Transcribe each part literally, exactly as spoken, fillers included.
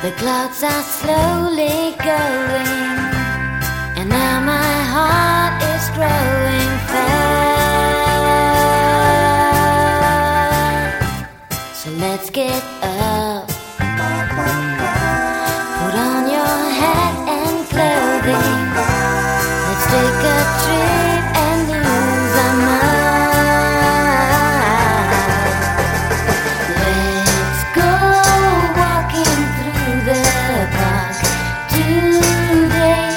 The clouds are slowly going, and now my heart is growing fast. So let's get up, put on your hat and clothing. Let's take a trip and lose our mind. Let's go walking through the park today.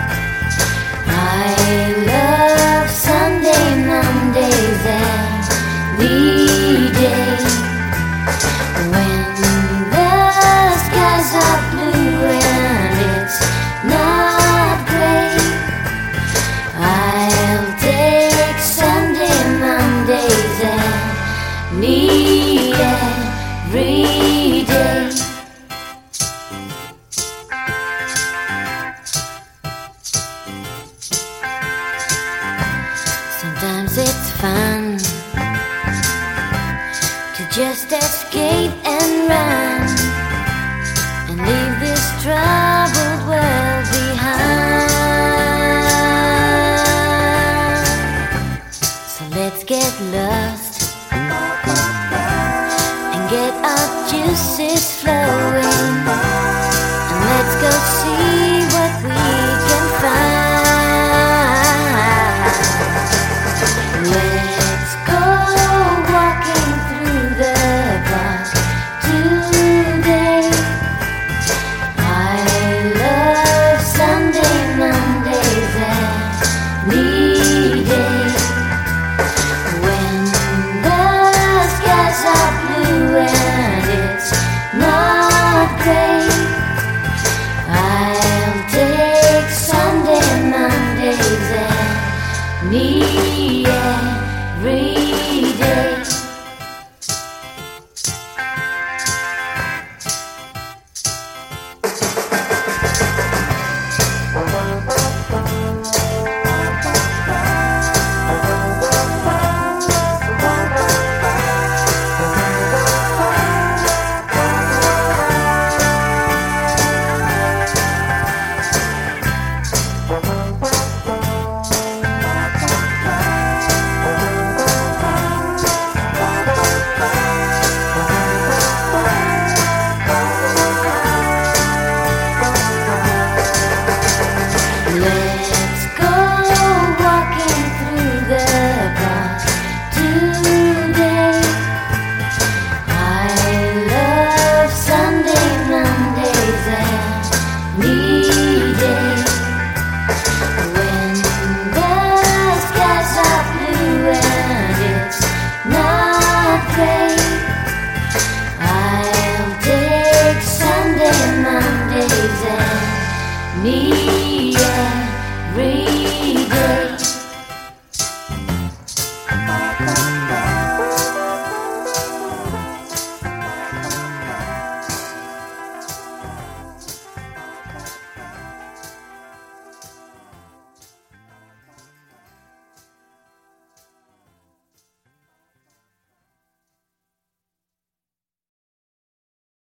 I love Sunday, Mondays every day. When the skies are blue and it's not gray, I'll take Sunday, Mondays any every day. Sometimes it's fun to just escape and run and leave this troubled world behind. So let's get lost and get our juices flowing, and let's go see what we can find. Let's go walking through the park today. I love Sunday, Mondays any day. When the skies are blue and it's not gray, I'll take Sunday, Mondays any every day. Let's go walking through the park today. I love Sunday, Mondays any day. When the skies are blue and it's not gray, I'll take Sunday, Mondays any every day.